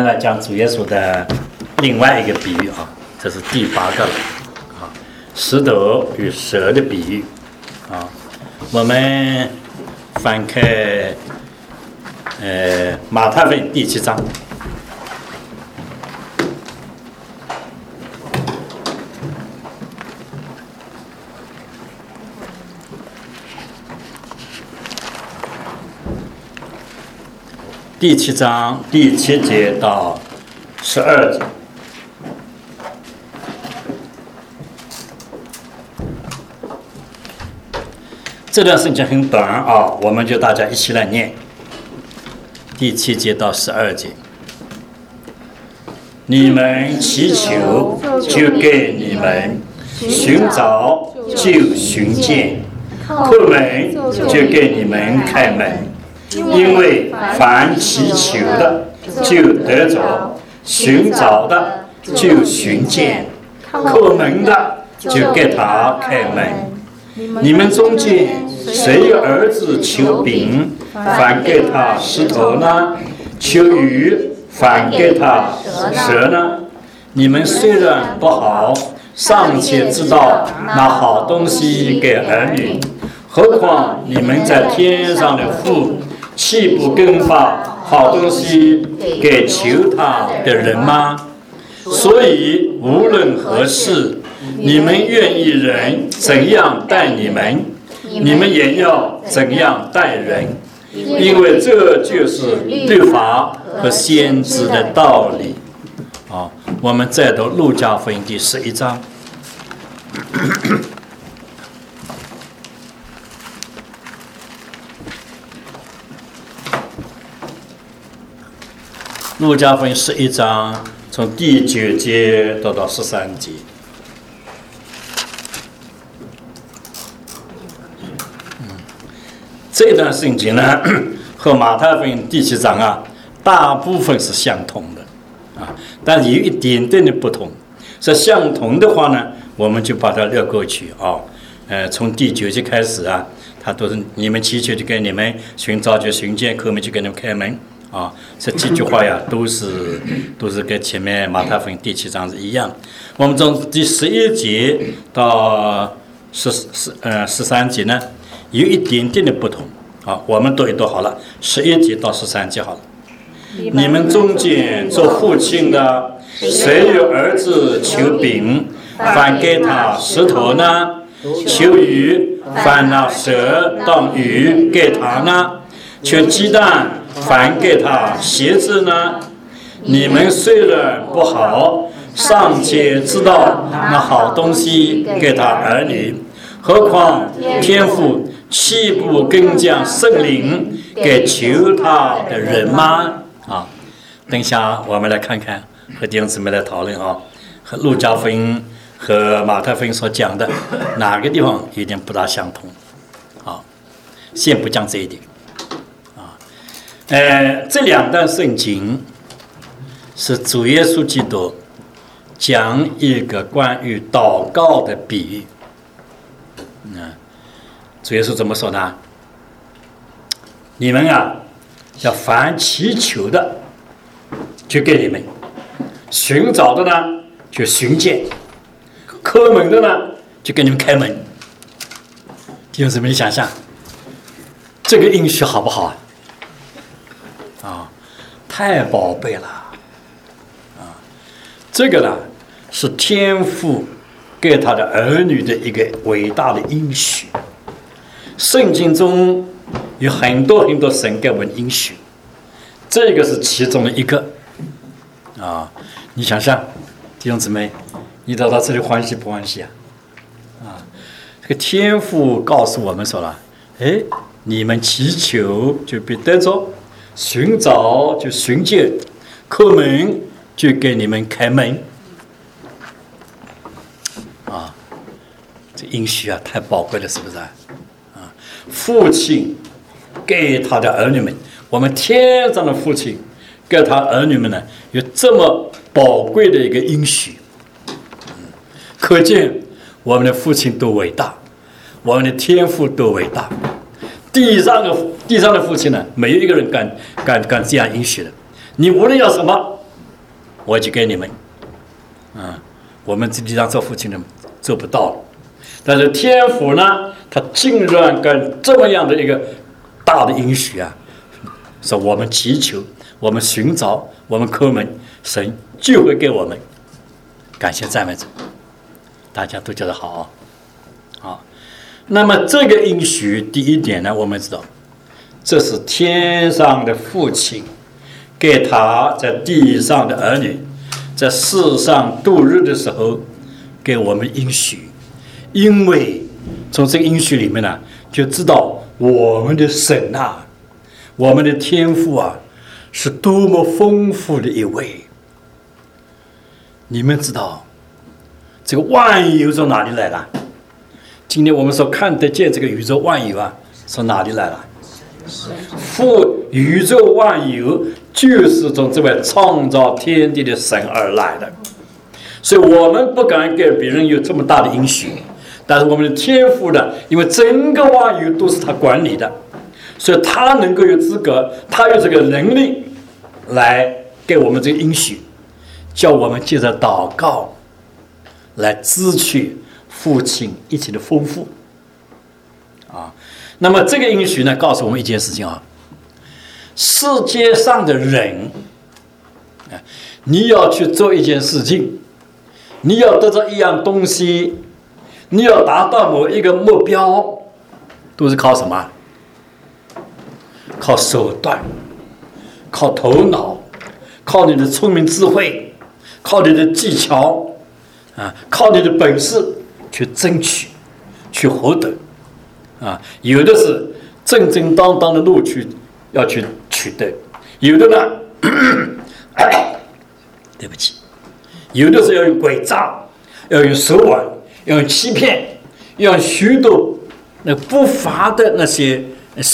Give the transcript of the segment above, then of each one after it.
们来讲主耶稣的另外一个比喻啊，这是第8个了啊，石头与蛇的比喻啊。我们翻开马太福音第7章。第7章第7节到12节，这段圣经很短啊，我们就大家一起来念。第7节到12节，你们祈求，就给你们；寻找，就寻见；叩门，就给你们开门。因为凡祈求的就得着，寻找的就寻见，叩门的就给他开门。你们中间谁有儿子求饼，反给他石头呢？求鱼，反给他蛇呢？你们虽然不好，尚且知道拿好东西给儿女，何况你们在天上的父，岂不更把好东西给求他的人吗？所以无论何事，你们愿意人怎样待你们，你们也要怎样待人，因为这就是律法和先知的道理。好，我们再读路加福音第11章。路加福音11章从第9节读到13节。这段圣经呢，和马太福音第7章啊，大部分是相同的啊，但有一点点的不同。是相同的话呢，我们就把它略过去啊。从第9节开始啊，它都是你们祈求就给你们，寻找就寻见，叩门就给你们开门。啊，这几句话呀，都是跟前面马太福音第7章是一样。我们从第11节到13节呢，有一点点的不同。好，我们读一读好了，11节到13节好了。你们中间做父亲的，谁有儿子求饼，反给他石头呢？求鱼，反拿蛇当鱼给他呢？求鸡蛋，反给他鞋子呢？你们虽然不好，尚且知道那好东西给他儿女，何况天父岂不更将圣灵给求他的人吗？啊，等一下我们来看看，和弟兄姊妹来讨论啊，和路加福音和马太福音所讲的哪个地方有点不大相同？啊，先不讲这一点。这2段圣经是主耶稣基督讲一个关于祷告的比喻。主耶稣怎么说呢？你们啊，要凡祈求的就给你们，寻找的呢就寻见，叩门的呢就给你们开门。弟兄姊妹，你想想这个应许好不好啊？太宝贝了啊！这个呢是天父给他的儿女的一个伟大的应许。圣经中有很多很多神给我们应许，这个是其中的一个啊！你想想，弟兄姊妹，你到这里欢喜不欢喜啊？这个天父告诉我们说了，你们祈求就必得着，寻找就寻见，叩门就给你们开门。这应许啊，太宝贵了，是不是啊？父亲给他的儿女们，我们天上的父亲给他儿女们呢，有这么宝贵的一个应许。可见我们的父亲多伟大，我们的天父多伟大。地上的父亲呢，没有一个人敢这样应许的。你无论要什么， 我就给你们。我们这地上做父亲的做不到了，但是天父呢，他竟然跟这么样的一个大的应许啊，说我们祈求，我们寻找，我们叩门，神就会给我们。感谢赞美主，大家都觉得好。好，那么这个应许第一点呢，我们知道，这是天上的父亲给他在地上的儿女在世上度日的时候给我们应许，因为从这个应许里面呢，就知道我们的神啊，我们的天父啊，是多么丰富的一位。你们知道这个万有从哪里来的？今天我们所看得见这个宇宙万有啊，从哪里来的？宇宙万有就是从这位创造天地的神而来的，所以我们不敢给别人有这么大的应许，但是我们的天父呢，因为整个万有都是他管理的，所以他能够有资格，他有这个能力来给我们这个应许，叫我们借着祷告来支取父亲一切的丰富啊。那么这个应许呢，告诉我们一件事情啊，世界上的人，你要去做一件事情，你要得到一样东西，你要达到某一个目标，都是靠什么？靠手段，靠头脑，靠你的聪明智慧，靠你的技巧啊，靠你的本事去争取，去获得啊。有的是正正当当的路要去取得，有的呢，对不起，有的是要用诡诈，要用手腕，要用欺骗，要用许多不法的那些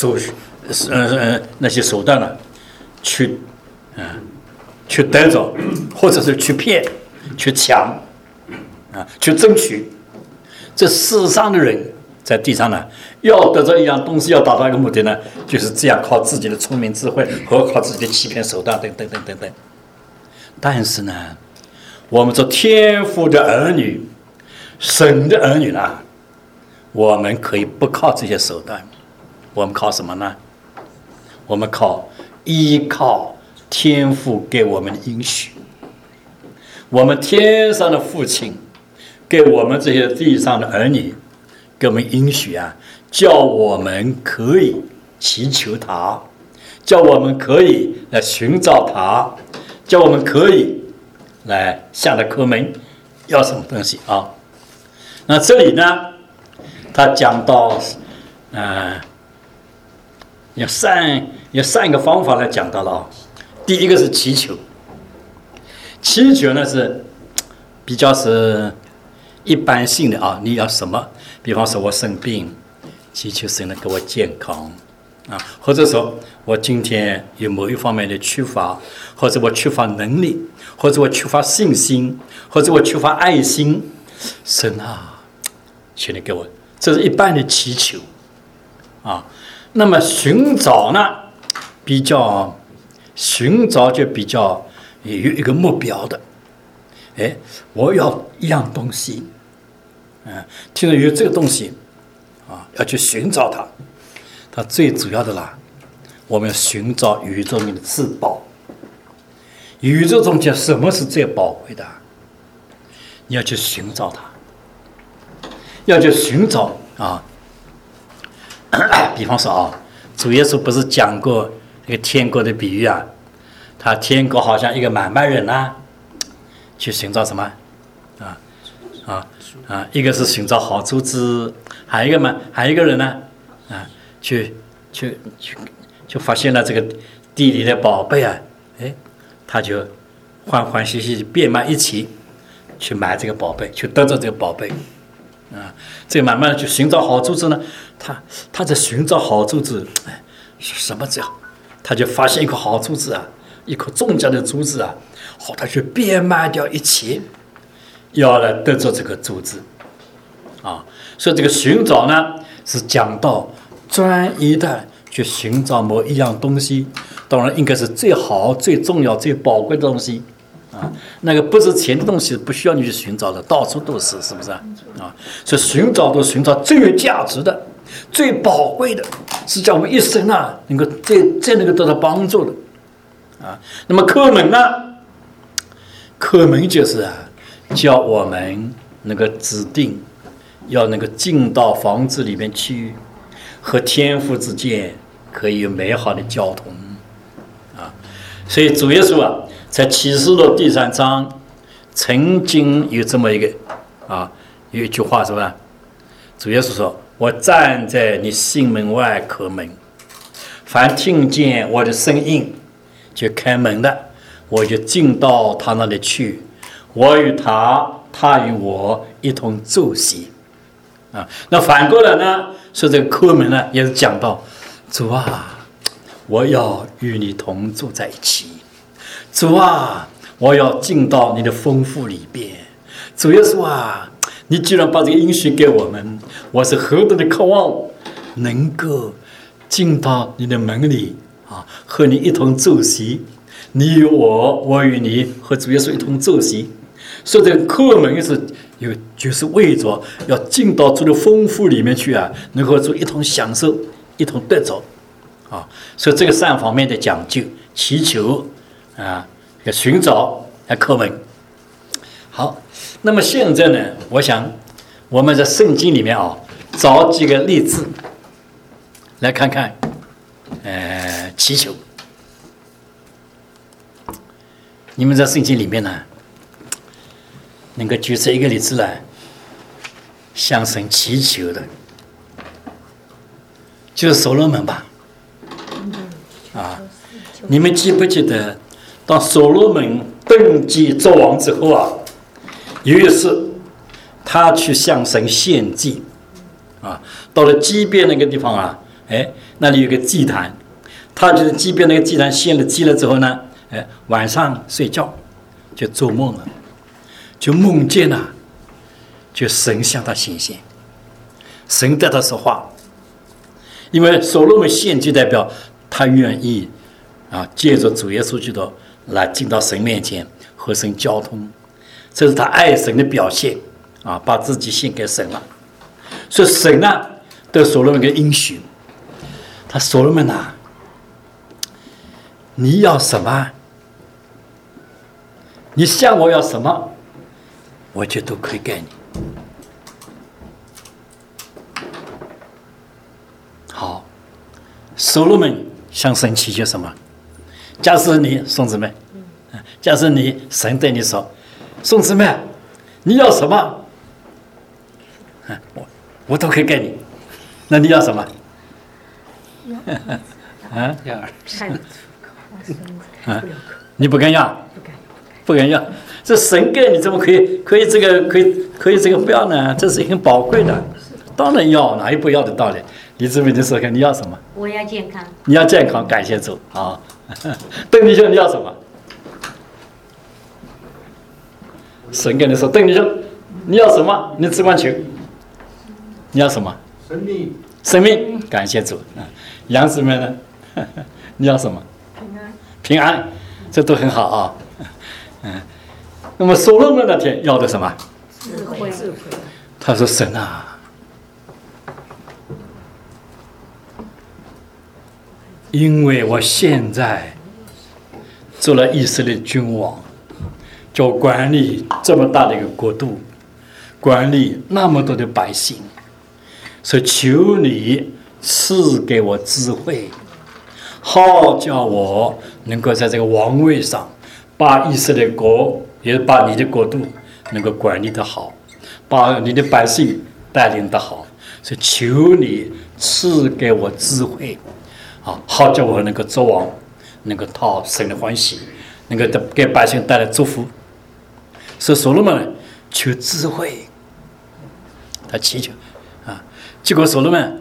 那些手段呢，去得着，或者是去骗，去抢去争取。这世上的人在地上呢，要得到一样东西，要达到一个目的呢，就是这样靠自己的聪明智慧和靠自己的欺骗手段等等等等等。但是呢，我们做天父的儿女，神的儿女呢，我们可以不靠这些手段，我们靠什么呢？我们依靠天父给我们的应许。我们天上的父亲给我们这些地上的儿女给我们应许啊，叫我们可以祈求他，叫我们可以来寻找他，叫我们可以来向他叩门，要什么东西啊？那这里呢，他讲到有三个方法来讲到了啊。第一个是祈求，祈求呢是比较是一般性的啊，你要什么？比方说我生病，祈求神能给我健康啊，或者说我今天有某一方面的缺乏，或者我缺乏能力，或者我缺乏信心，或者我缺乏爱心，神啊，请你给我，这是一般的祈求啊。那么寻找呢，寻找就比较有一个目标的，我要一样东西，听着有这个东西啊，要去寻找它。它最主要的啦，我们要寻找宇宙里面的至宝。宇宙中间什么是最宝贵的？你要去寻找它，要去寻找啊。比方说啊，主耶稣不是讲过这个天国的比喻啊？他天国好像一个买卖人啊，去寻找什么？一个是寻找好珠子，还有一个人呢，去发现了这个地里的宝贝啊，他就欢欢喜喜变卖一起去买这个宝贝，去得到这个宝贝。这个慢慢的去寻找好珠子呢，他在寻找好珠子，是什么子啊？他就发现一颗好珠子啊，一颗重价的珠子啊，他去变卖掉一切，要来得着这个珠子啊。所以这个寻找呢，是讲到专一的去寻找某一样东西，当然应该是最好、最重要、最宝贵的东西那个不是钱的东西，不需要你去寻找的，到处都是，是不是啊？所以寻找最有价值的、最宝贵的，是叫我们一生能够在能够得到帮助的那么课门呢？课门就是叫我们能够指定要能够进到房子里面去，和天父之间可以有美好的交通所以主耶稣在启示录第3章曾经有这么一个有一句话是吧？主耶稣说：“我站在你心门外叩门，凡听见我的声音就开门的，我就进到他那里去，我与他，他与我一同坐席。”那反过来呢，说这个叩门呢，也是讲到主我要与你同住在一起。主我要进到你的丰富里边。主耶稣你既然把这个应许给我们，我是何等的渴望能够进到你的门里和你一同坐席，你与我，我与你，和主耶稣一同坐席。所以这个叩门就是为着要进到主的丰富里面去能够和主一同享受，一同得着所以这个3方面的讲究：祈求要寻找，要叩门。好，那么现在呢，我想我们在圣经里面找几个例子来看看祈求。你们在圣经里面呢，能够举出一个例子来向神祈求的，就是所罗门吧。你们记不记得，当所罗门登基做王之后有一次他去向神献祭到了基边那个地方那里有个祭坛，他就在基边那个祭坛献了祭了之后呢，晚上睡觉就做梦了，就梦见就神向他显现，神对他说话。因为所罗门献祭代表他愿意借着主耶稣基督来进到神面前和神交通，这是他爱神的表现把自己献给神了。所以神对所罗门的应许，他所罗门你要什么，你向我要什么，我就都可以给你。好，所罗门向神祈求什么？假设你兄姊妹，假设你神对你说：“兄姊妹，你要什么？我都可以给你。”那你要什么？你不敢要？不敢要。这神给你怎么可以这个不要呢？这是很宝贵的，当然要，哪有不要的道理？你姊妹你说看，你要什么？ 我要健康。 你要健康，感谢主邓弟兄，你要什么？神跟你说，邓弟兄，你要什么？你只管求。你要什么？生命，感谢主杨姊妹呢？你要什么？平安，这都很好那么所罗门那天要的什么？ 智慧。 他说：“神因为我现在做了以色列君王，就管理这么大的一个国度，管理那么多的百姓，所以求你赐给我智慧，好叫我能够在这个王位上把以色列国，也把你的国度能够管理得好，把你的百姓带领得好，所以求你赐给我智慧好叫我能够做王，能够讨神的欢喜，能够给百姓带来祝福。所以所罗门求智慧，他祈求结果所罗门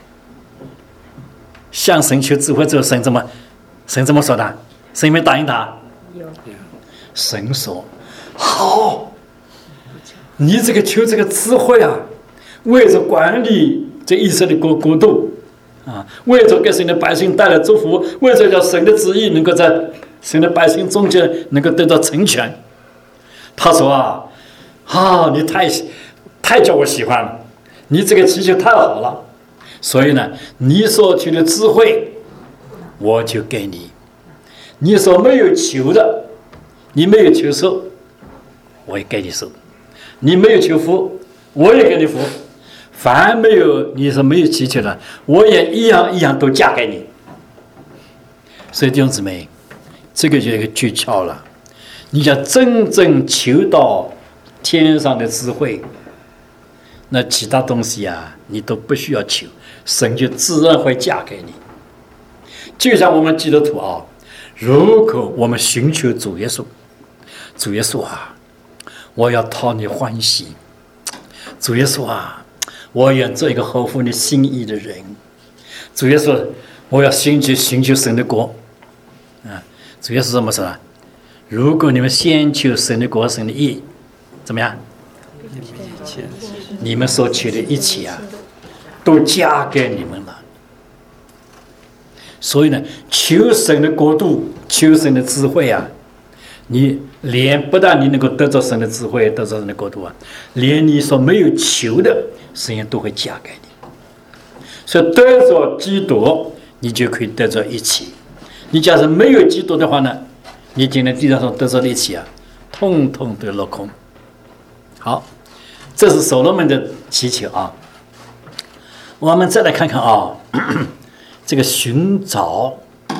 向神求智慧之后，神怎么说的？神有没有答应他？神说：“好，你这个求这个智慧为着管理这以色列国度为着给神的百姓带来祝福，为着叫神的旨意能够在神的百姓中间能够得到成全。他说你太叫我喜欢了，你这个祈求太好了，所以呢，你所求的智慧我就给你，你所没有求的，你没有求受，我也给你受；你没有求福，我也给你福。凡没有你所没有祈求的，我也一样都嫁给你。所以弟兄姊妹，这个就一个诀窍了。你想真正求到天上的智慧，那其他东西你都不需要求，神就自然会嫁给你。就像我们基督徒如果我们寻求主耶稣，主耶稣我要讨你欢喜，主耶稣我愿做一个合乎你心意的人，主耶稣我要寻求神的国主耶稣怎么说呢？如果你们先求神的国神的义，怎么样？你们所求的一切都加给你们了。所以呢，求神的国度，求神的智慧你不但你能够得到神的智慧，得到神的国度连你所没有求的，神也都会加给你。所以得着基督，你就可以得着一切。你假设没有基督的话呢，你今天地上所得着的一切通通都落空。好，这是所罗门的祈求我们再来看看这个寻找，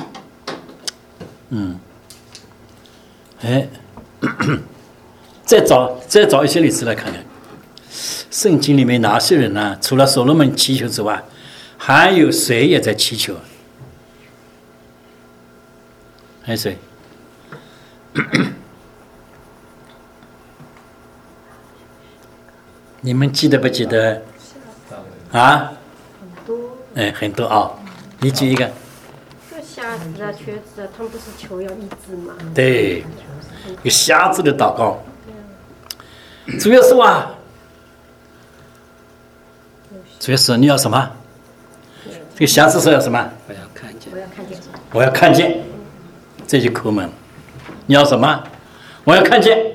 再找一些例子来看看，圣经里面哪些人呢？除了所罗门祈求之外，还有谁也在祈求？还有谁？你们记得不记得？很多你举一个。 瞎子瘸子他们不是求要医治吗？ 对，有瞎子的祷告。主耶稣主耶稣你要什么？这个瞎子说要什么？ 我要看见。 我要看见。这就抠门。你要什么？我要看见。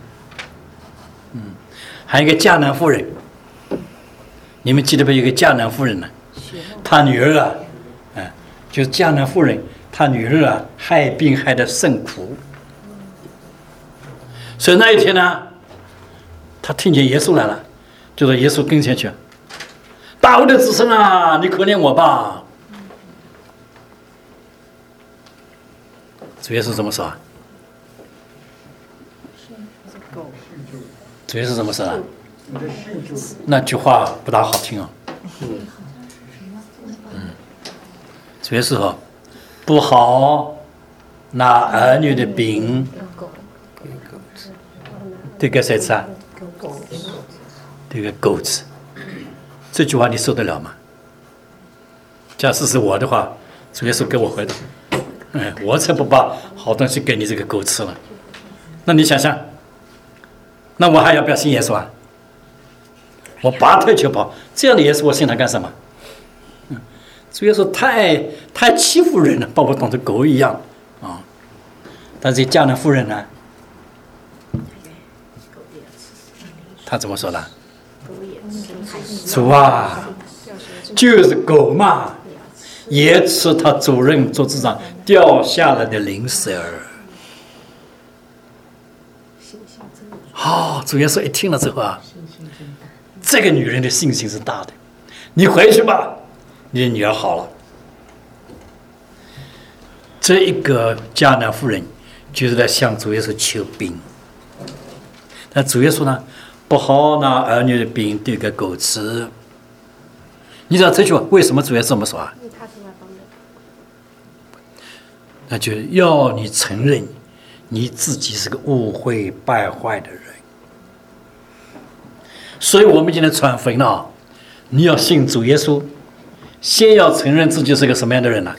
还有一个迦南妇人，你们记得不？有一个迦南妇人呢，她女儿就是迦南妇人，她女儿害病害得甚苦，所以那一天呢，她听见耶稣来了，就到耶稣跟前去，大卫的子孙你可怜我吧。主耶稣怎么说主耶稣怎么说那句话不大好听主耶稣说不好拿儿女的饼对给谁吃对给狗吃。这句话你受得了吗？假使是我的话，主耶稣给我回答我才不把好东西给你这个狗吃了。那你想想，那我还要不要信耶稣我拔腿就跑，这样的耶稣我信他干什么？主耶稣太欺负人了，把我当成狗一样但是迦南妇人呢，他怎么说的？主就是狗嘛，也吃他主任做执掌掉下来的零食儿。主耶稣一听了之后这个女人的信心是大的，你回去吧，你的女儿好了。这一个迦南妇人就是在向主耶稣求饼，但主耶稣呢，不好拿儿女的饼丢给狗吃。你知道这句话为什么主耶稣这么说那就要你承认你自己是个误会败坏的人。所以我们今天传福音你要信主耶稣，先要承认自己是个什么样的人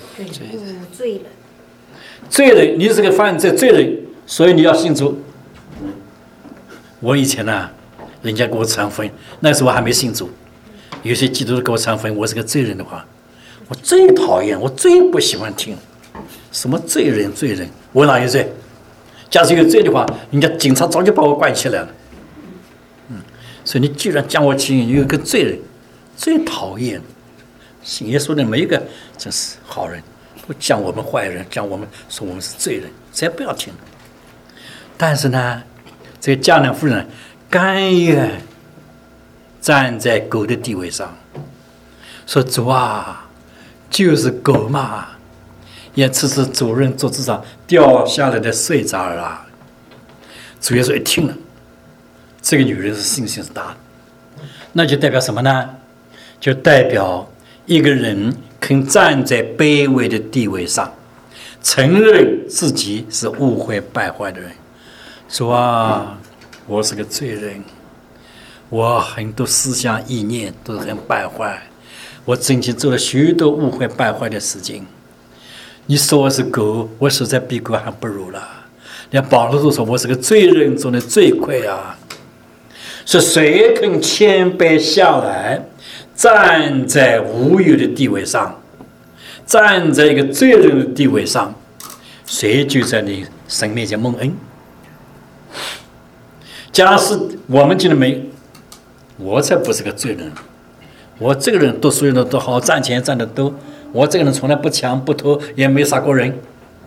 罪人，你是个犯罪罪人，所以你要信主。我以前人家给我传福音，那时候我还没信主，有些基督徒给我传福音，我是个罪人的话，我最讨厌，我最不喜欢听什么罪人， 我哪有罪？假使有罪的话，人家警察早就把我关起来了。所以你居然将我起有一个罪人，最讨厌。信耶稣的每一个真是好人，不讲我们坏人，讲我们说我们是罪人，谁不要听。但是呢，这个迦南妇人甘愿站在狗的地位上，说主啊，就是狗嘛，也吃是主人桌子上掉下来的碎渣儿啊。主耶稣一听了，这个女人是信心是大的，那就代表什么呢？就代表一个人肯站在卑微的地位上，承认自己是误会败坏的人，说啊，我是个罪人，我很多思想意念都是很败坏，我曾经做了许多误会败坏的事情。你说我是狗，我实在比狗还不如了。连保罗都说我是个罪人中的罪魁啊。是谁肯谦卑下来，站在无有的地位上，站在一个罪人的地位上，谁就在你神面前蒙恩。假使我们今天没，我才不是个罪人，我这个人读书的都好，赚钱赚的多，我这个人从来不抢不偷，也没杀过人，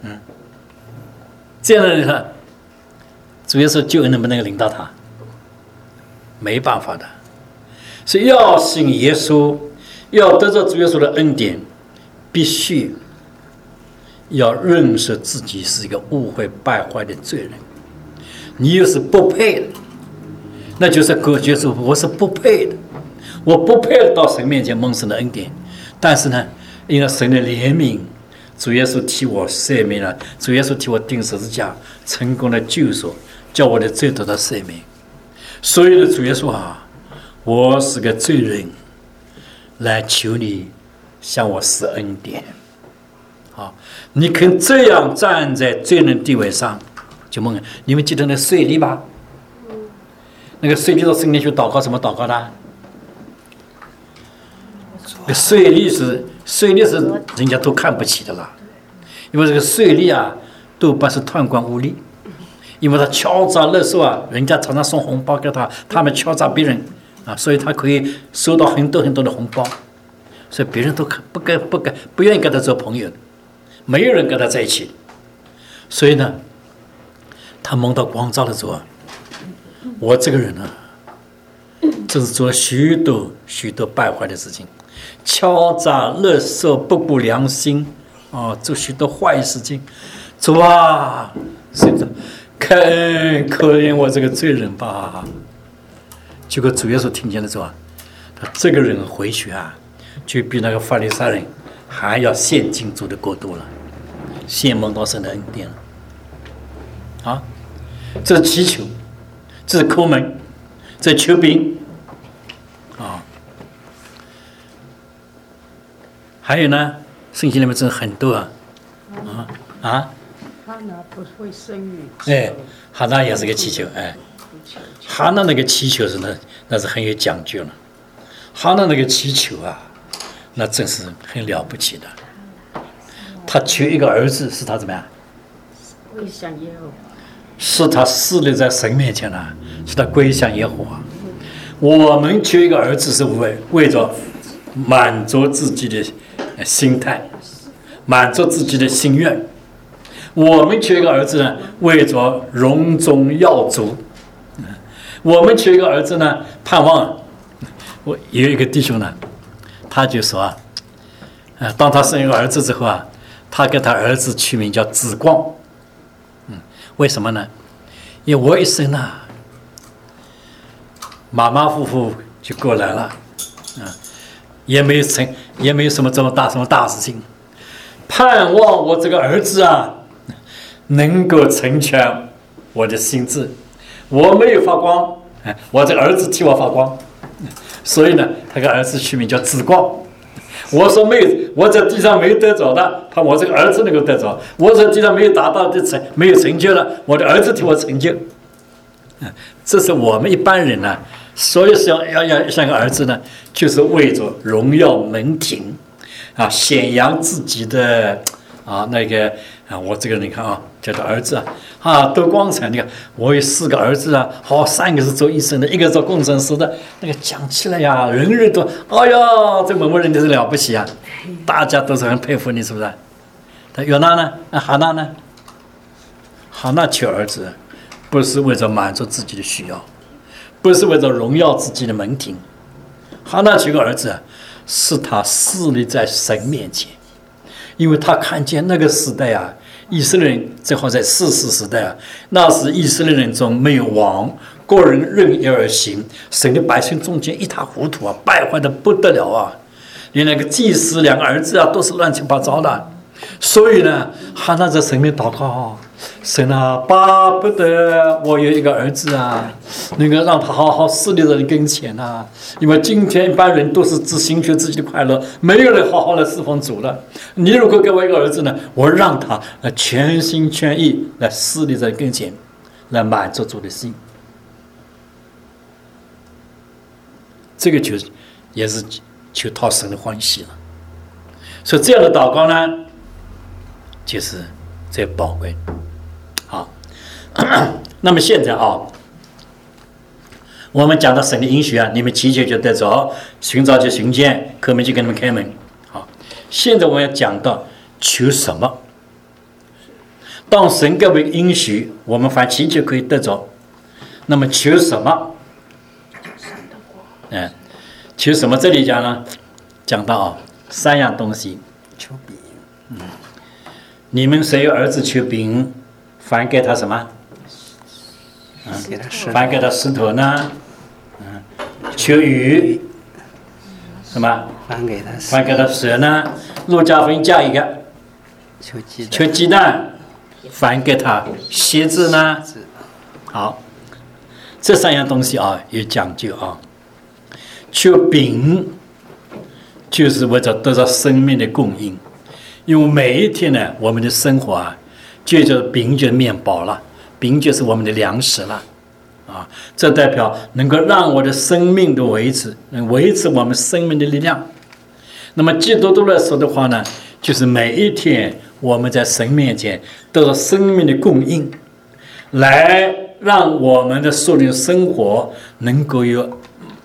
这样的人，主要是救恩能不能领到他？没办法的。所以要信耶稣，要得到主耶稣的恩典，必须要认识自己是一个误会败坏的罪人。你又是不配的，那就是隔绝主，我是不配的，我不配到神面前蒙神的恩典。但是呢，因为神的怜悯，主耶稣替我赦免了，主耶稣替我钉十字架，成功的救赎，叫我的罪得到赦免。所以呢，主耶稣啊，我是个罪人，来求你向我施恩典。好，你肯这样站在罪人地位上，就蒙恩。你们记得那税吏吧？那个税吏到圣殿去祷告，什么祷告的？税吏是人家都看不起的啦，因为这个税吏啊，多半是贪官污吏。因为他敲诈勒索啊，人家常常送红包给他，他们敲诈别人啊，所以他可以收到很多很多的红包，所以别人都不愿意跟他做朋友，没有人跟他在一起。所以呢，他蒙到光照的时候，我这个人呢，真是做了许多许多败坏的事情，敲诈勒索，不顾良心啊，做许多坏事情。主啊，现在可怜我这个罪人吧。结果主耶稣听见了之后，他这个人回去啊，就比那个法利赛人还要先进主的国度了，先蒙到神的恩典了。啊，这是祈求，这是叩门，这是求饼啊。还有呢，圣经里面真的很多啊。 哈拿不会生育， 哎，哈拿也是个祈求，哎，哈拿那个祈求是那是很有讲究了。哈拿那个祈求啊，那真是很了不起的。他求一个儿子，是他怎么样？ 归向耶和华， 是他侍立在神面前了，是他归向耶和华。我们求一个儿子是为着满足自己的心态，满足自己的心愿。我们求一个儿子呢，为着荣宗耀祖。我们求一个儿子呢，盼望。我有一个弟兄呢，他就说当他生一个儿子之后啊，他给他儿子取名叫子光。为什么呢？因为我一生啊，马马虎虎就过来了，也没有什么这么大事情，盼望我这个儿子啊，能够成全我的心智。我没有发光，我这个儿子替我发光，所以呢，他给儿子取名叫子光。我说我在地上没有得着的，盼我这个儿子能够得着；我在地上没有达到的没有成就了，我的儿子替我成就。这是我们一般人呢，所以是要像个儿子呢，就是为着荣耀门庭啊，显扬自己的那个啊，我这个人你看啊，叫做儿子啊，多光彩！你看，我有4个儿子啊，好，3个是做医生的，1个做工程师的，那个讲起来呀，人人都，哎呀，这某某人就是了不起啊，大家都是很佩服你，是不是？但约拿呢？哈娜呢？哈娜求儿子，不是为了满足自己的需要，不是为了荣耀自己的门庭，哈娜求个儿子，是他侍立在神面前。因为他看见那个时代啊，以色列人正好在士师时代啊，那时以色列人中没有王，个人任意而行，神的百姓中间一塌糊涂啊，败坏的不得了啊，连那个祭司2个儿子啊都是乱七八糟的。所以呢，哈娜在神面祷告，神啊，巴不得我有一个儿子啊，能够让他好好侍立在你跟前啊。因为今天一般人都是只寻求自己的快乐，没有人好好的侍奉主了。你如果给我一个儿子呢，我让他全心全意来侍立在跟前，来满足主的心。这个就也是求讨神的欢喜了。所以这样的祷告呢，就是最宝贵。好，那么现在啊，我们讲到神的应许啊，你们祈求就得着，寻找就寻见，叩门就给你们开门。好，现在我要讲到求什么。当神给我们应许，我们凡祈求可以得着。那么求什么？求什么？这里讲呢，讲到啊，3样东西。 求饼。 你们谁有儿子求饼，反给他什么？反给他石头呢？求鱼，什么？反给他蛇呢？路加福音加一个，求鸡蛋，反给他蝎子呢？好，这3样东西啊有讲究啊。求饼就是为了得到生命的供应。因为每一天呢，我们的生活啊，就叫饼就是面包了，饼就是我们的粮食了，啊，这代表能够让我的生命的维持我们生命的力量。那么基督徒来说的话呢，就是每一天我们在神面前得到生命的供应，来让我们的属灵生活能够有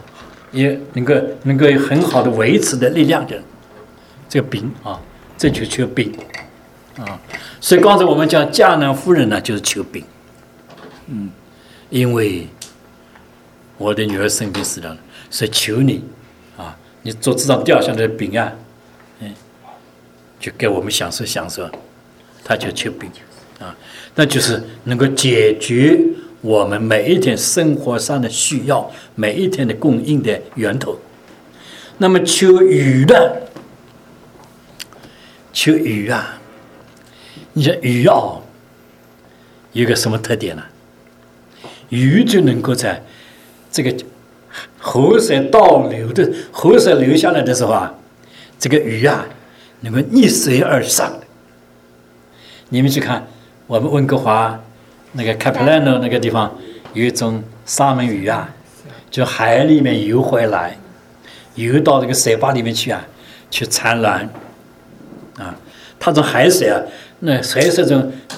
有很好的维持的力量的这个饼啊。这就求饼啊，所以刚才我们讲迦南妇人呢，就是求饼。因为我的女儿生病死了，所以求你啊，你桌子上掉下来的饼啊，就给我们享受享受。他就求饼啊，那就是能够解决我们每一天生活上的需要，每一天的供应的源头。那么求鱼呢？求鱼啊，你说鱼啊，有个什么特点呢？鱼就能够在这个河水流下来的时候啊，这个鱼啊能够逆水而上。你们去看我们温哥华那个开普兰诺那个地方有一种沙门鱼啊，就海里面游回来，游到这个水坝里面去啊，去产卵。它从海水啊，那海水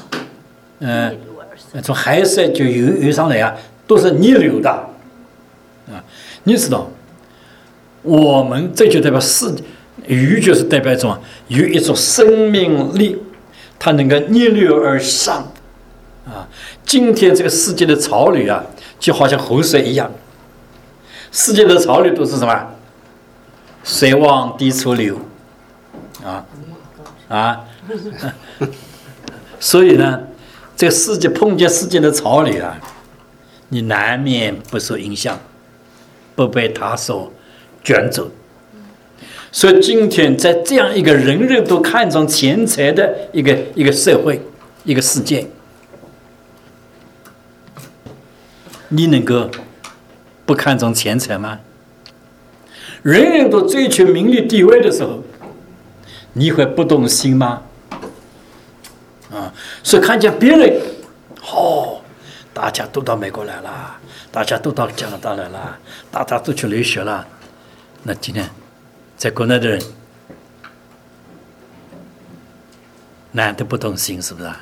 从海水就游上来啊，都是逆流的啊。你知道，我们这就代表鱼就是代表有一种生命力，它能够逆流而上啊。今天这个世界的潮流啊，就好像河水一样，世界的潮流都是什么？水往低处流所以呢，这个世界碰见世界的潮流啊，你难免不受影响，不被它所卷走。所以今天在这样一个人人都看重钱财的一个社会、一个世界，你能够不看重钱财吗？人人都追求名利地位的时候，你会不动心吗？所以看见别人，大家都到美国来了，大家都到加拿大来了，大家都去留学了。那今天在国内的人， 难得不动心，是不是？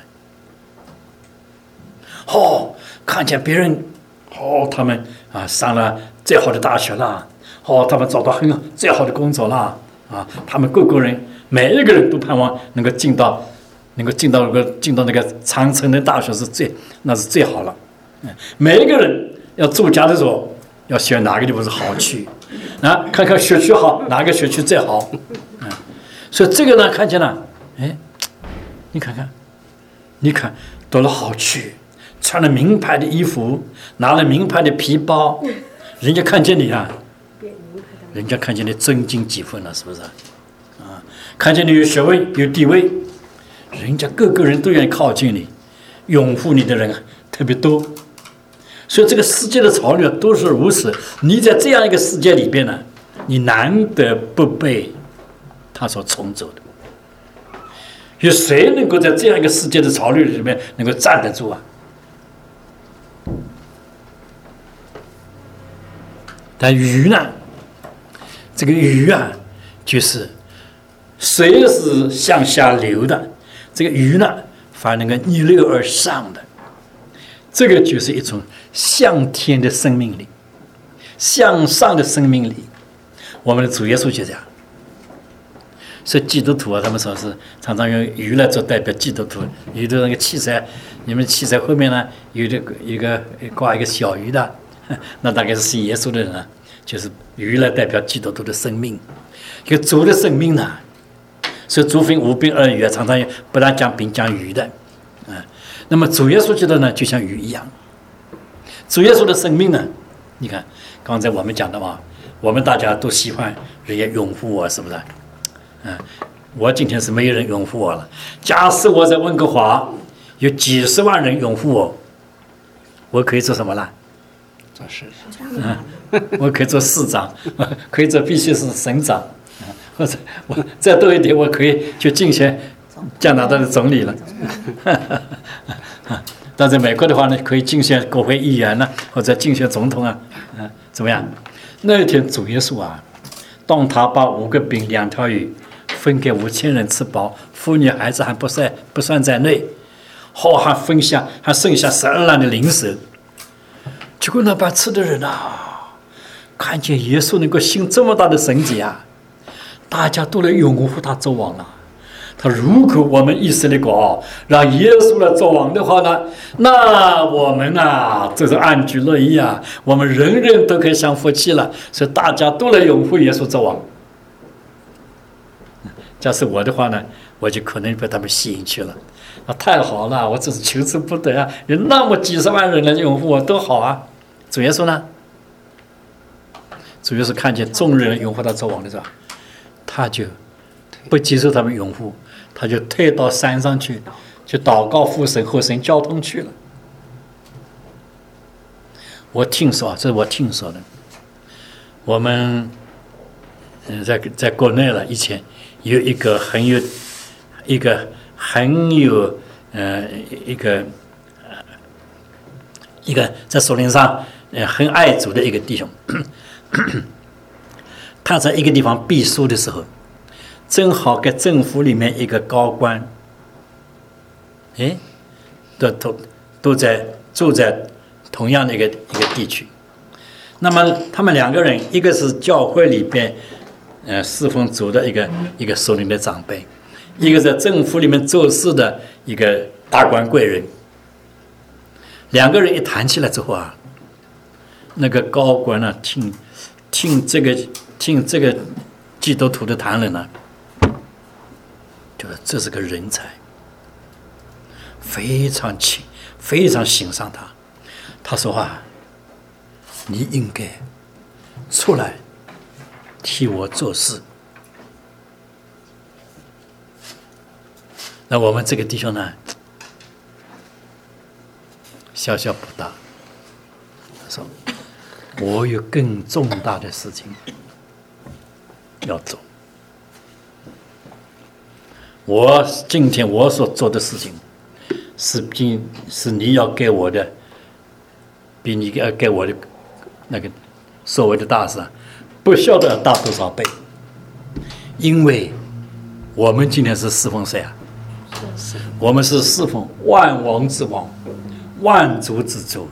哦，看见别人，哦，他们啊上了最好的大学了，哦，他们找到最好的工作了，啊，他们个人每一个人都盼望能够进到那个长城的大学那是最好了。每一个人要住家的时候，要选哪个地方是好去，啊，看看学区好，哪个学区最好，所以这个呢，看见了，哎，你看，读了好去，穿了名牌的衣服，拿了名牌的皮包，人家看见你啊，人家看见你尊敬几分了，是不是？啊，看见你有学位有地位，人家个人都愿意靠近你，拥护你的人特别多。所以这个世界的潮流都是如此。你在这样一个世界里边呢，你难得不被他所冲走的。有谁能够在这样一个世界的潮流里面能够站得住啊？但鱼呢？这个鱼啊，就是水是向下流的，这个鱼呢，反而能够逆流而上的。这个就是一种向天的生命力，向上的生命力。我们的主耶稣就这样。所以基督徒啊，他们说是常常用鱼来做代表基督徒。有的那个汽车，你们汽车后面呢有一个挂一个小鱼的，那大概是信耶稣的人啊，就是鱼来代表基督徒的生命，一个主的生命呢。所以主分五饼二鱼啊，常常不但讲饼讲鱼的，那么主耶稣基督呢，就像鱼一样。主耶稣的生命呢，你看刚才我们讲的嘛，我们大家都喜欢人家拥护我，是不是？我今天是没有人拥护我了。假使我在温哥华有几十万人拥护我，我可以做什么了？ 做市长。 我可以做市长，可以做必须是省长，或者我再多一点，我可以去竞选加拿大的总理了。但在美国的话呢，可以竞选国会议员呢，或者竞选总统啊，怎么样？那一天主耶稣啊，当他把5个饼2条鱼分给5000人吃饱，妇女孩子还不算在内，还剩下12篮的零食。结果那帮吃的人啊，看见耶稣能够行这么大的神迹啊，大家都来拥护他做王了。他如果我们以色列国让耶稣来做王的话呢，那我们啊，这是安居乐业啊，我们人人都可以享福气了。所以大家都来拥护耶稣做王。假使我的话呢，我就可能被他们吸引去了。太好了，我真是求之不得啊！有那么几十万人来拥护我，多好啊！主耶稣呢？主耶稣看见众人拥护他做王的时候，他就不接受他们拥护，他就退到山上去祷告父神和神交通去了。我听说，这是我听说的。我们在国内了，以前有一个在树林上很爱主的一个弟兄，他在一个地方避暑的时候，正好跟政府里面一个高官，都住在同样的一个地区。那么他们2个人，一个是教会里边侍奉主的一个属灵的长辈，一个在政府里面做事的一个大官贵人。2个人一谈起来之后啊，那个高官呢，听这个基督徒的谈论呢，觉得这是个人才，非常欣赏他。他说啊，你应该出来替我做事。那我们这个弟兄呢，笑笑不答，说我有更重大的事情要做。今天我所做的事情是你要给我的，比你要给我的那个所谓的大事不晓得大多少倍。因为我们今天是侍奉谁啊？ 我们是侍奉万王之王，万族之主。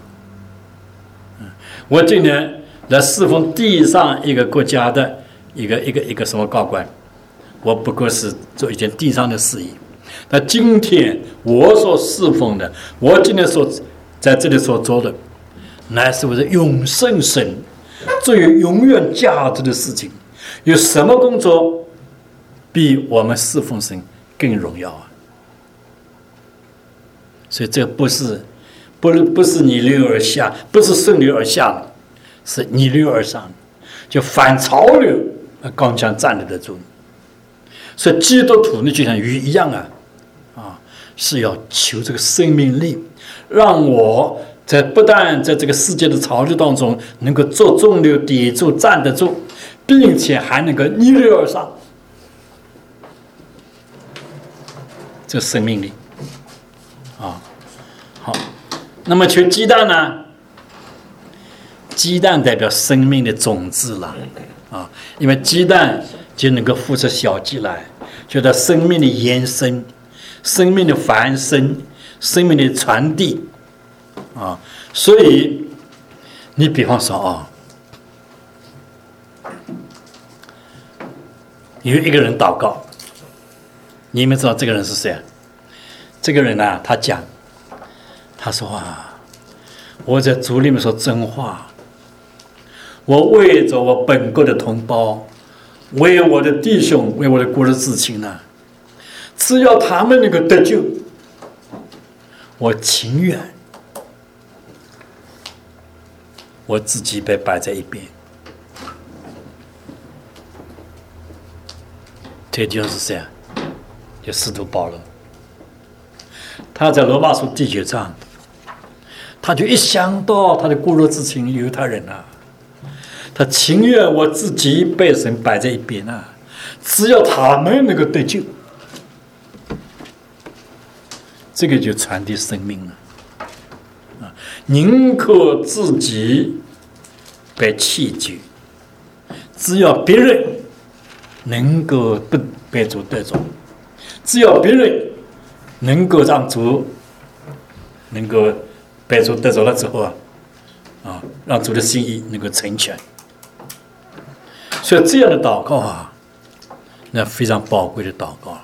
我今年来侍奉地上一个国家的一个什么高官，我不过是做一件地上的事业。那今天我所侍奉的，我今天在这里所做的，乃是为了永生神，做有永远价值的事情。有什么工作比我们侍奉神更荣耀啊？所以这不是逆流而下，不是顺流而下的，是逆流而上，就反潮流，刚强站立得住。所以基督徒呢，就像鱼一样是要求这个生命力，让我不但在这个世界的潮流当中能够做中流砥柱站得住，并且还能够逆流而上，这生命力好。那么求鸡蛋呢？鸡蛋代表生命的种子了因为鸡蛋就能够孵出小鸡来，就它生命的延伸、生命的繁生、生命的传递所以你比方说有一个人祷告，你们知道这个人是谁？这个人呢，他说我在主里面说真话，我为着我本国的同胞，为我的弟兄，为我的国的至亲呢，只要他们能够得救，我情愿我自己被摆在一边。这就是谁就使徒保罗。他在罗马书第9章，他就一想到他的国弱至亲犹太人他情愿我自己被神摆在一边只要他们能够得救，这个就传递生命了宁可自己被弃绝，只要别人能够不被主得着，只要别人能够让主能够被主得着了之后让主的心意能够成全。所以这样的祷告那非常宝贵的祷告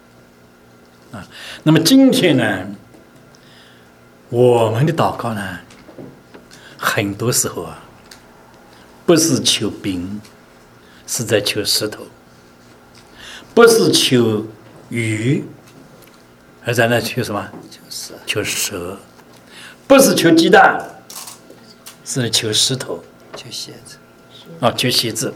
那么今天呢，我们的祷告呢，很多时候不是求饼，是在求石头；不是求鱼，而在那求什么？求蛇；不是求鸡蛋，是求石头； 求鞋子求鞋子。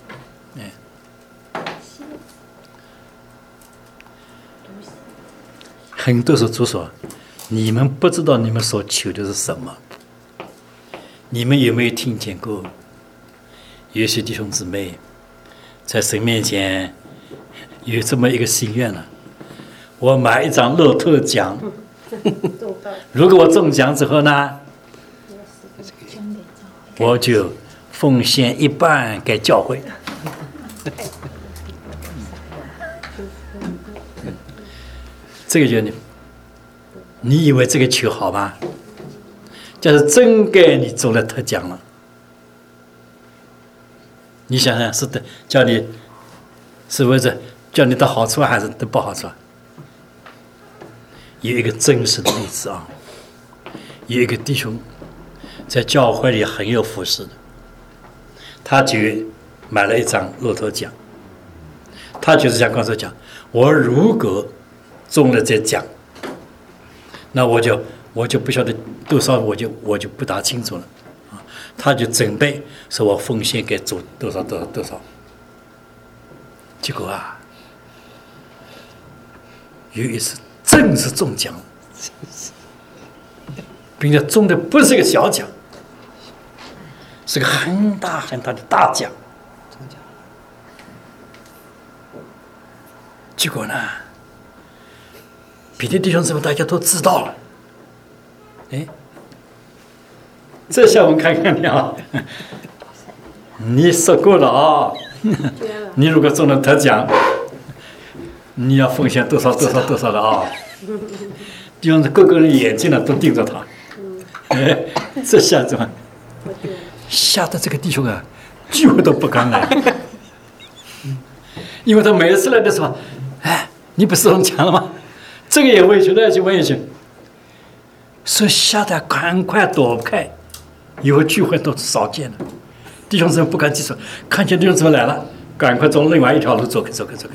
很多时候主说，你们不知道你们所求的是什么。你们有没有听见过有些弟兄姊妹在神面前有这么一个心愿呢？我买一张乐透奖，如果我中奖之后呢，我就奉献一半给教会。这个就你以为这个求好吗？假是真给你中了特奖了，你想想是的，叫你是不是叫你的好处还是的不好处？有一个真实的例子有一个弟兄在教会里很有服侍的，他就买了一张乐透奖，他就是像刚才讲，我如果中了这奖，那我就不晓得多少，我就不大清楚了他就准备说我奉献给主多少，结果有一次真是中奖，并且中的不是个小奖，是个很大很大的大奖。结果呢，别的弟兄姊妹大家都知道了。这下我们看看你你说过了你如果中了特奖， 你要奉献多少多少多少的啊！弟兄个个人眼睛呢都盯着他，这下子嘛，吓得这个弟兄啊，聚会都不敢来，因为他每次来的时候，哎，你不是很强了吗？这个也问一句，那也去问一句，所以吓得赶快躲开，以后聚会都少见了。弟兄姊妹不敢记住，看见弟兄姊妹来了，赶快从另外一条路走开。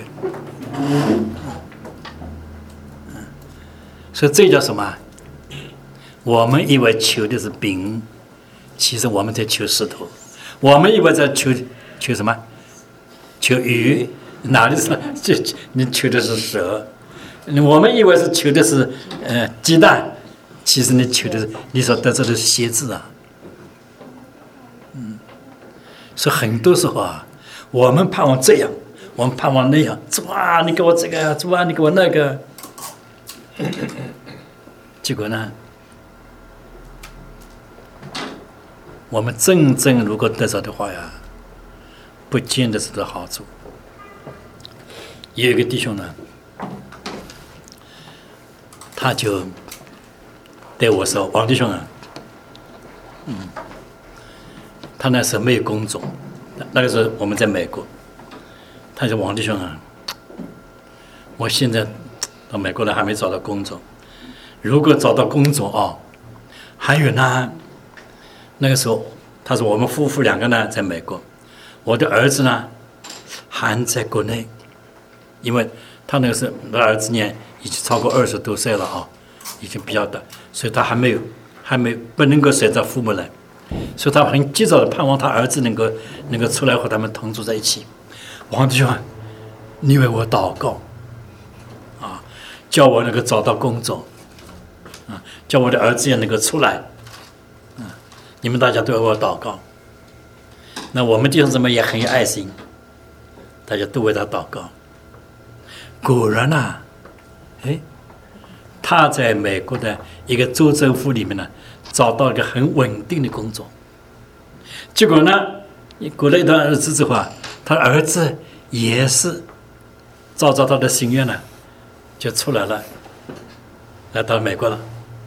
所以这叫什么？我们以为求的是饼，其实我们在求石头；我们以为在求什么？求鱼，哪里是？你求的是蛇。我们以为是求的是鸡蛋，其实你求的是你所得到的是蝎子啊。所以很多时候啊，我们盼望这样，我们盼望那样，主啊，你给我这个，主啊，你给我那个。结果呢，我们真正如果得着的话呀，不见得是得好处。有一个弟兄呢，他就对我说：“王弟兄啊，他那时候没有工作，那个时候我们在美国。他说：王弟兄啊，我现在到美国来还没找到工作。如果找到工作啊，还有呢，那个时候他说我们夫妇两个呢在美国，我的儿子呢还在国内，因为他那个时候的儿子呢已经超过20多岁了啊，已经比较大，所以他还没不能够随着父母来，所以他很急躁的盼望他儿子能够出来和他们同住在一起。王弟兄，你为我祷告啊，叫我能够找到工作啊，叫我的儿子也能够出来啊，你们大家都为我祷告。那我们弟兄姊妹也很有爱心，大家都为他祷告。果然啊，他在美国的一个州政府里面呢，找到一个很稳定的工作。结果呢，过了一段日子之后啊，他儿子也是照着他的心愿呢，就出来了，来到美国了。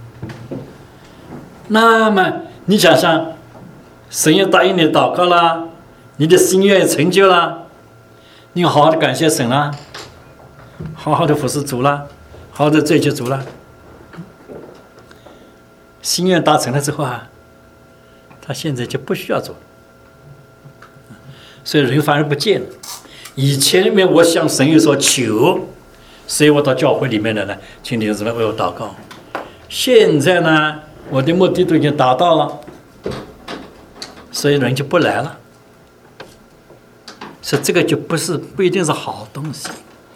那么你想想，神也答应你祷告啦，你的心愿也成就啦，你好好的感谢神啦，好好的服侍主啦，好好的追求主啦。心愿达成了之后啊，他现在就不需要做了，所以人反而不见了。以前面我向神有所求，所以我到教会里面来了，请弟兄姊妹为我祷告。现在呢，我的目的都已经达到了，所以人就不来了。所以这个就不一定是好东西。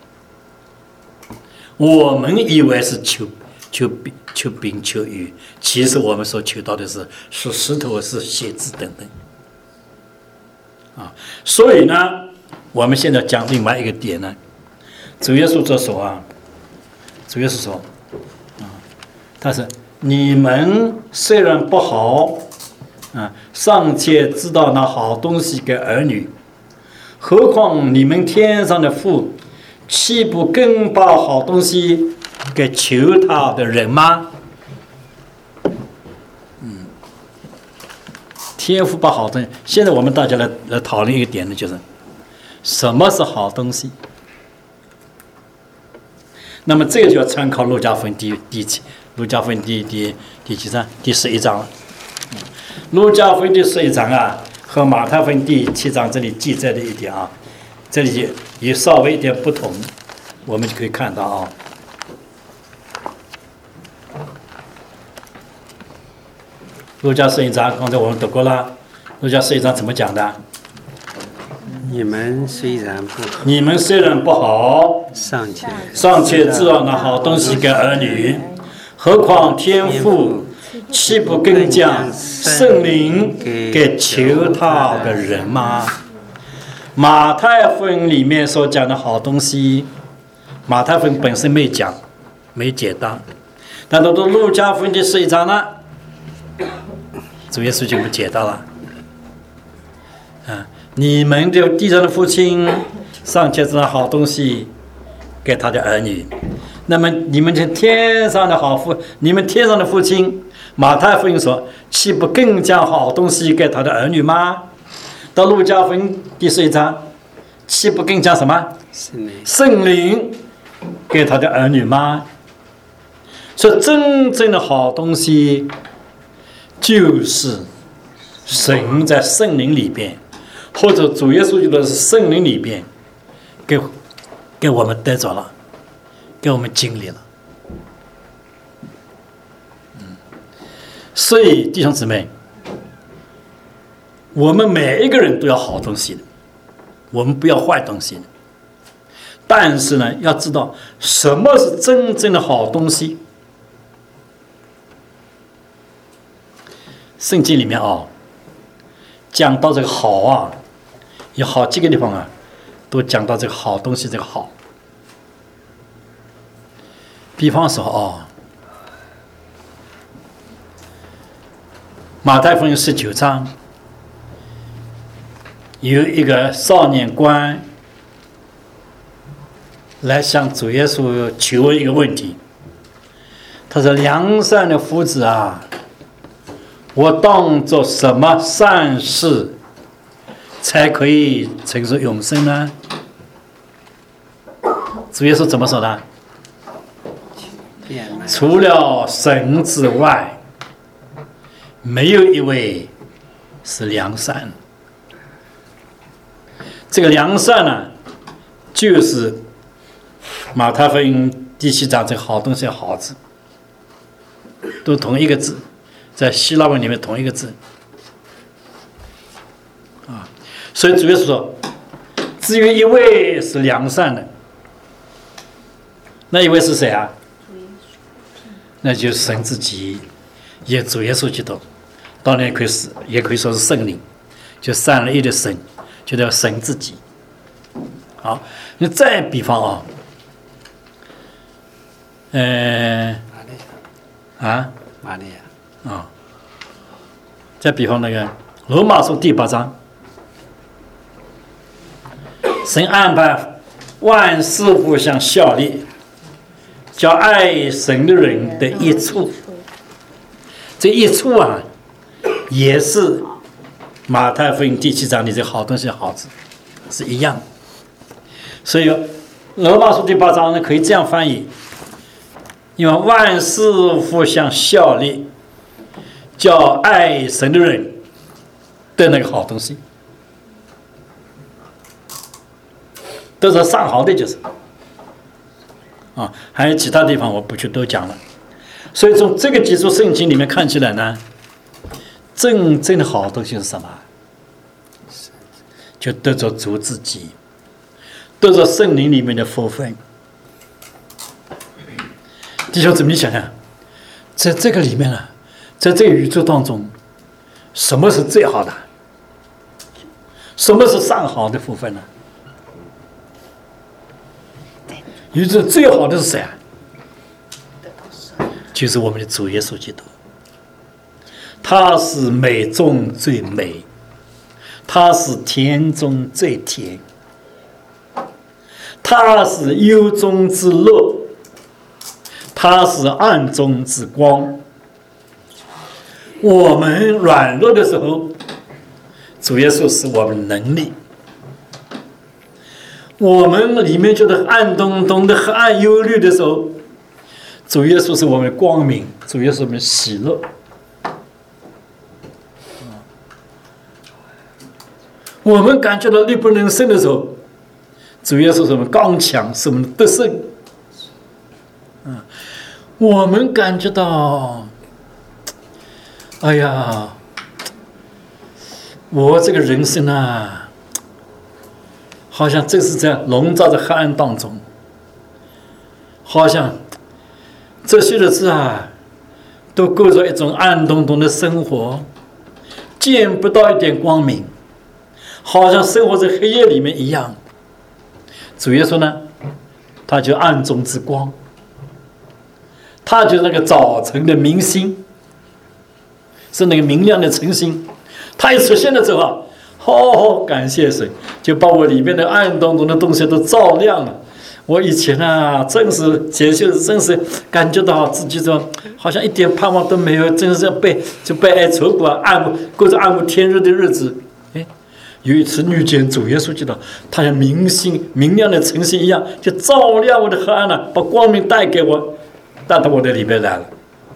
我们以为是求饼求鱼，其实我们所求到的是石头，是蝎子等等啊。所以呢，我们现在讲另外一个点呢，主耶稣这说啊，主耶稣说啊，他说你们虽然不好啊，尚且知道拿好东西给儿女，何况你们天上的父，岂不更把好东西给求他的人吗？天父把好东西。现在我们大家来讨论一个点呢，就是什么是好东西。那么这个就要参考路加福音路加福音第几章？第11章了。路加福音第11章啊，和马太福音第7章这里记载的一点啊，这里也稍微一点不同，我们就可以看到啊。路加11章刚才我们读过了，路加11章怎么讲的？ 你们虽然不好， 尚且知道拿好东西给儿女，何况天父岂不更将圣灵给求他的人吗？马太福音里面所讲的好东西，马太福音本身没讲，没解答，但到路加福音第11章呢，主耶稣就给解答了。你们的地上的父亲尚且知道好东西给他的儿女。那么你们天上的父亲，马太福音说，岂不更将好东西给他的儿女吗？到路加福音第11章，岂不更将什么圣灵给他的儿女吗？说真正的好东西就是神在圣灵里边，或者主耶稣基督是圣灵里边给我们得着了，给我们经历了。所以弟兄姊妹，我们每一个人都要好东西的，我们不要坏东西的。但是呢，要知道什么是真正的好东西。圣经里面讲到这个好有好几个地方都讲到这个好东西，这个好。比方说马太福音19章有一个少年官来向主耶稣求问一个问题，他说：良善的夫子我当做什么善事才可以承受永生呢？主耶稣怎么说的？除了神之外，没有一位是良善。这个良善呢，就是马太福音第7章这个好东西的好字，都同一个字，在希腊文里面同一个字所以主耶稣说，只有一位是良善的，那一位是谁啊？那就是神自己，也主耶稣基督。当然也可以说是圣灵，就三位一的神，就叫神自己。好，你再比方玛利亚再比方那个罗马书第8章，神安排万事互相效力，叫爱神的人的益处。这一处也是马太福音第7章里这好东西的好字是一样的。所以罗马书第8章呢可以这样翻译，因为万事互相效力，叫爱神的人的那个好东西，都是上好的，就是还有其他地方我不去多讲了。所以从这个基础圣经里面看起来呢，真正的好东西是什么？就得着主自己，得着圣灵里面的福分。弟兄姊妹，你想想，在这个里面在这个宇宙当中，什么是最好的？什么是上好的福分呢？宇宙最好的是谁就是我们的主耶稣基督。他是美中最美，他是甜中最甜，他是忧中之乐，他是暗中之光。我们软弱的时候，主耶稣是我们能力；我们里面觉得暗东东的黑暗忧虑的时候，主耶稣是我们光明，主耶稣是我们喜乐。我们感觉到力不能胜的时候，主耶稣是我们刚强，是我们得胜。我们感觉到，哎呀，我这个人生好像这是在笼罩在黑暗当中，好像这些日子都过着一种暗东东的生活，见不到一点光明，好像生活在黑夜里面一样。主耶稣呢，他就暗中之光，他就是那个早晨的明星，是那个明亮的晨星。他一出现了之后，感谢神，就把我里面的暗东东的东西都照亮了。 我以前啊，真是解修，真是感觉到自己说好像一点盼望都没有，真是被爱愁过，过着暗无天日的日子。哎，有一次遇见主耶稣基督，他像明亮的晨星一样，就照亮我的黑暗了，把光明带到我的里边来了。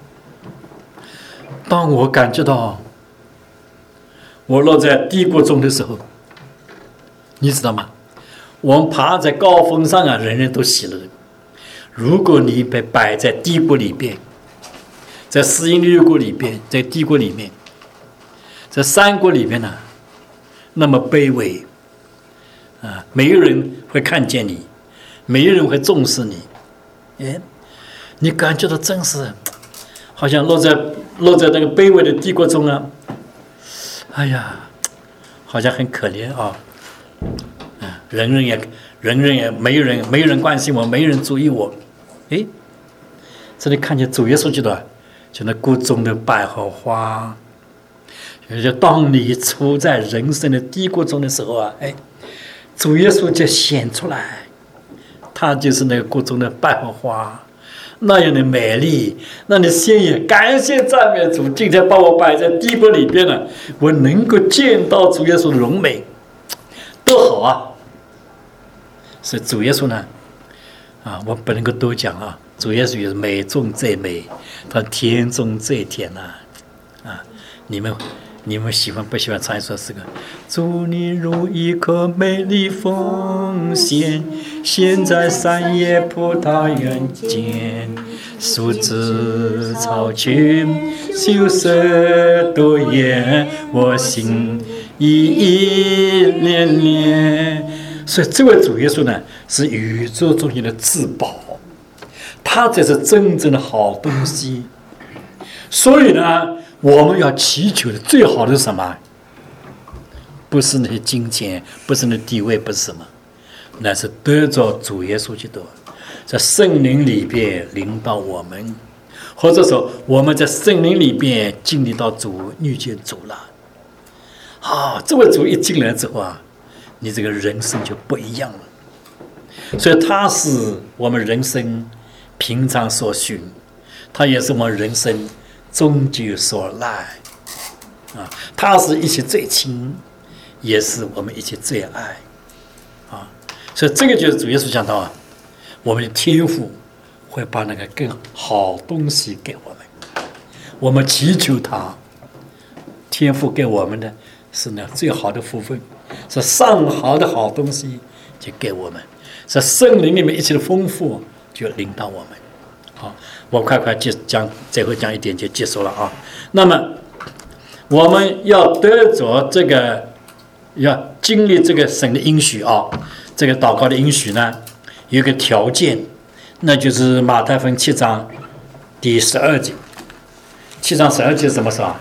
当我感觉到我落在低谷中的时候，你知道吗？我们爬在高峰上啊，人人都喜乐。如果你被摆在低谷里边，在死荫幽谷里边，在低谷里面，在山谷里面呢，那么卑微啊，没有人会看见你，没有人会重视你。哎，你感觉到真是好像落在那个卑微的低谷中啊，哎呀，好像很可怜啊。人人也没有人关心我，没有人注意我。哎，这里看见主耶稣基督，就那谷中的百合花。就当你处在人生的低谷中的时候啊，哎，主耶稣就显出来，他就是那个谷中的百合花，那样的美丽，那你心也感谢赞美主。今天把我摆在低谷里边了，我能够见到主耶稣的荣美，多好啊！所以主耶稣呢，我不能够多讲啊。主耶稣也是美中最美，他甜中最甜呐！你们喜欢不喜欢唱一首诗歌？祝你如一棵美丽风线，现在山野葡萄园间，树枝草群，秀色多艳，我心依恋恋。所以这位主耶稣呢，是宇宙中心的至宝，他才是真正的好东西。所以呢，我们要祈求的最好的是什么？不是那些金钱，不是那地位，不是什么，那是得着主耶稣基督，在圣灵里边领导我们，或者说我们在圣灵里边经历到主，遇见主了。这位主一进来之后啊，你这个人生就不一样了。所以他是我们人生平常所寻，他也是我们人生终究所来他是一切最亲，也是我们一切最爱所以这个就是主耶稣讲到我们的天父会把那个更好东西给我们，我们祈求他，天父给我们的是那最好的福分，是上好的好东西就给我们，是圣灵里面一切的丰富就领导我们。好，我快讲，最后讲一点就结束了那么我们要得着这个，要经历这个神的应许这个祷告的应许呢，有一个条件，那就是马太福音7章第12节。7章12节是什么说？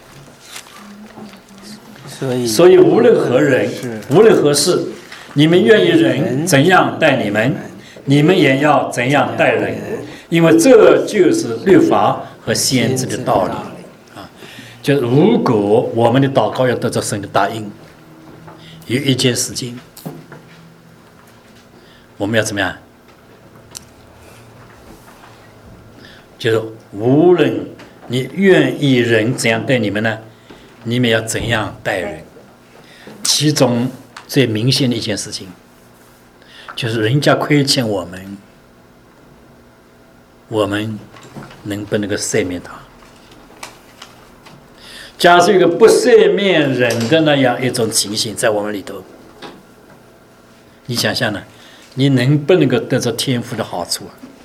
所以无论何人，无论何事，你们愿意人怎样待你们，你们也要怎样待人，因为这就是律法和先知的道理就如果我们的祷告要得到神的答应，有一件事情我们要怎么样？就是无论你愿意人怎样待你们呢，你们要怎样待人。其中最明显的一件事情，就是人家亏欠我们，我们能不能够赦免他？假设一个不赦免人的那样一种情形在我们里头，你想想呢？你能不能够得到天父的好处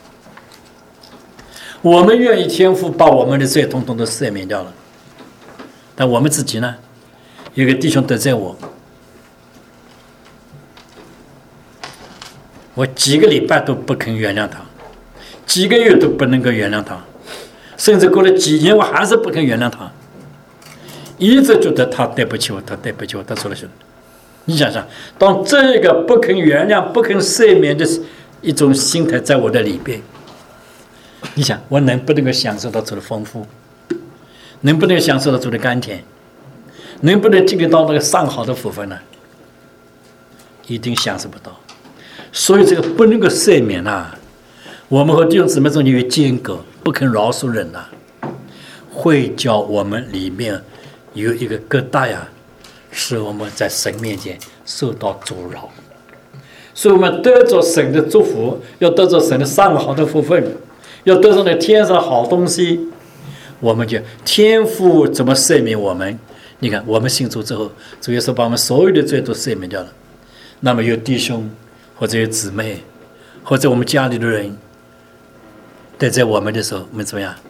我们愿意天父把我们的罪统统都赦免掉了，但我们自己呢，有个弟兄得罪我几个礼拜都不肯原谅他，几个月都不能够原谅他，甚至过了几年我还是不肯原谅他，一直觉得他对不起我，他说了什么？你想想，当这个不肯原谅、不肯赦免的一种心态在我的里边，你想我能不能够享受到主的丰富？能不能享受到主的甘甜？能不能经历到那个上好的福分呢？一定享受不到。 所以这个不能够赦免啊，我们和弟兄姊妹中间有间隔，不肯饶恕人啊，会叫我们里面有一个疙瘩呀，使我们在神面前受到阻扰。所以我们得着神的祝福，要得着神的上好的福分，要得着那天上的好东西，我们就天父怎么赦免我们？你看，我们信主之后，主耶稣把我们所有的罪都赦免掉了。那么有弟兄或者有姊妹，或者我们家里的人得罪我们的时候，我们怎么样？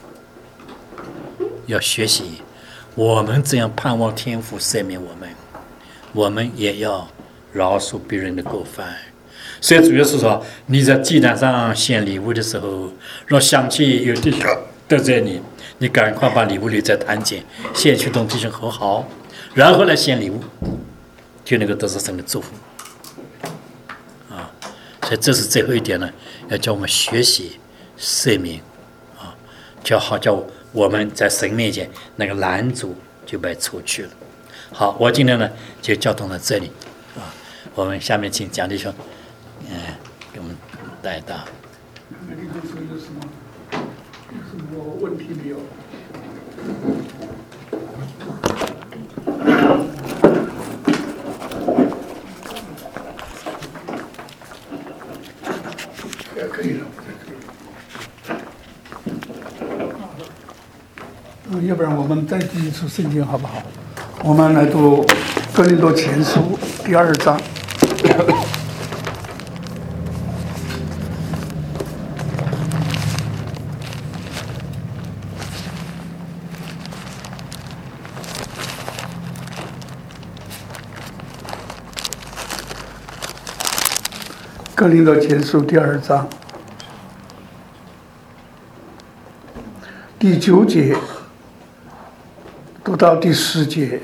要学习，我们这样盼望天父赦免我们，我们也要饶恕别人的过犯。所以主耶稣说，你在祭坛上献礼物的时候，若想起有弟兄得罪你，你赶快把礼物留在坛前，先去同弟兄和好，然后来献礼物，就能够得到神的祝福啊。所以这是最后一点呢，要叫我们学习赦免啊，叫我们在神面前那个拦阻就被除去了。好，我今天呢就教导到这里啊，我们下面请蒋弟兄给我们带到。 那个就是有什么问题没有？可以了，要不然我们再读一出圣经好不好？我们来读哥林多前书第2章。哥林多前书第2章第9节读到第10节，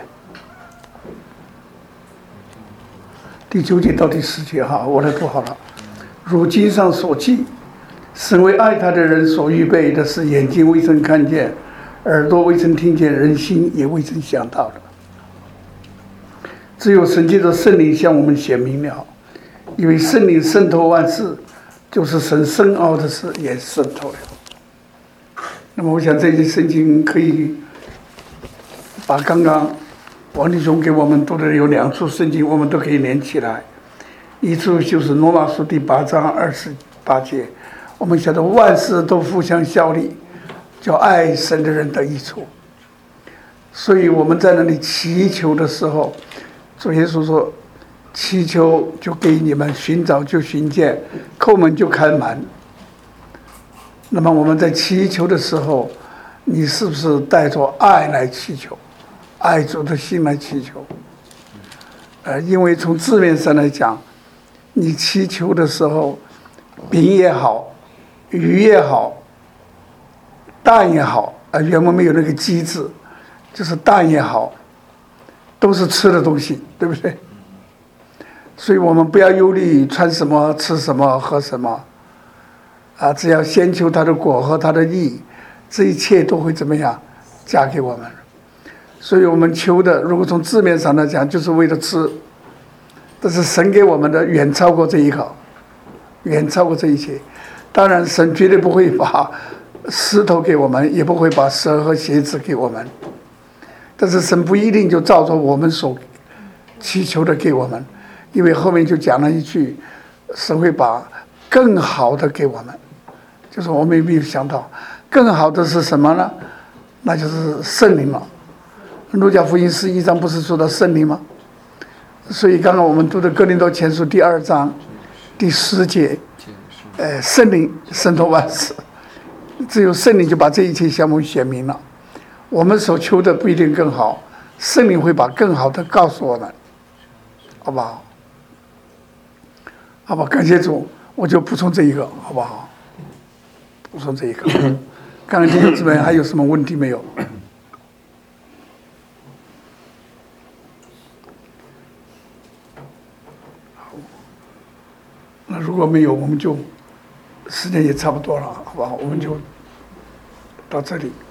第9节到第10节哈，我来读好了。如经上所记，神为爱他的人所预备的是眼睛未曾看见，耳朵未曾听见，人心也未曾想到的。只有神借着圣灵向我们显明了，因为圣灵渗透万事，就是神深奥的事也渗透了。那么我想这些圣经可以把刚刚王弟兄给我们读的有2处圣经，我们都可以连起来。一处就是罗马书第8章28节，我们晓得万事都互相效力，叫爱神的人得益处。所以我们在那里祈求的时候，主耶稣说，祈求就给你们，寻找就寻见，叩门就开门。那么我们在祈求的时候，你是不是带着爱来祈求，爱主的心来祈求？因为从字面上来讲，你祈求的时候，饼也好，鱼也好，蛋也好，原文没有那个鸡字，就是蛋也好，都是吃的东西，对不对？所以我们不要忧虑穿什么、吃什么、喝什么，只要先求他的果和他的义，这一切都会怎么样加给我们。所以我们求的，如果从字面上来讲，就是为了吃，但是神给我们的远超过这一个，远超过这一切。当然神绝对不会把石头给我们，也不会把蛇和蝎子给我们，但是神不一定就照着我们所祈求的给我们，因为后面就讲了一句，神会把更好的给我们，就是我们也没有想到更好的是什么呢？那就是圣灵了。路加福音11章不是说到圣灵吗？所以刚刚我们读的哥林多前书第2章第10节，圣灵渗透万事，只有圣灵就把这一切向我们显明了。我们所求的不一定更好，圣灵会把更好的告诉我们，好不好？好吧，感谢主，我就补充这一个，好不好？补充这一个。看看弟兄姊妹还有什么问题没有？那如果没有，我们就时间也差不多了，好不好？我们就到这里。